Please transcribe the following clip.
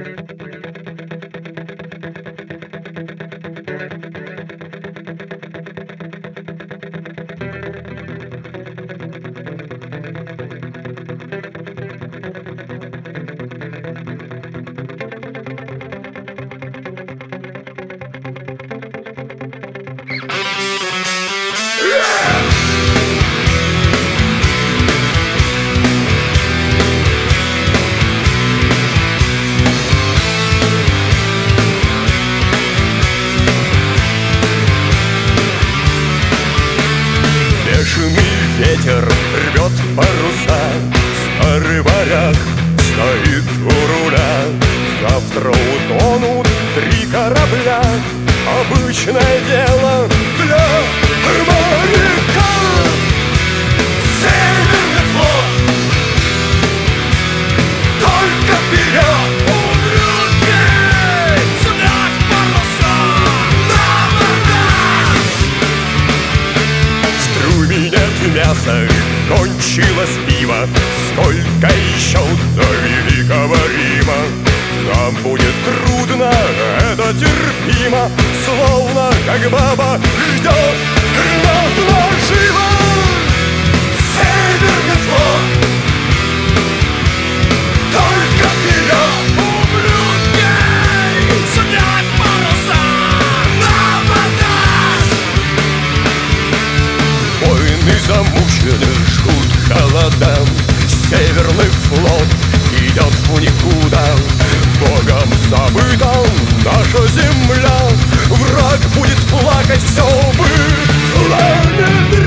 Ветер рвет паруса, старый варяг стоит у руля. Завтра утонут 3 корабля, обычное дело для моряка. Северный флот, только вперед! Умрет день, сунять паруса на абордаж! В трюме нет мяса, кончилось пиво. Сколько еще до великого Рима? Нам будет трудно, это терпимо, словно как баба ждет нас наживо. Северный флот, только вперед! Умрет день, сунять паруса на абордаж! Воины замучены, жгут холодам. Северный флот идет в никуда. Богом забыта наша земля. Враг будет плакать, все было не зря.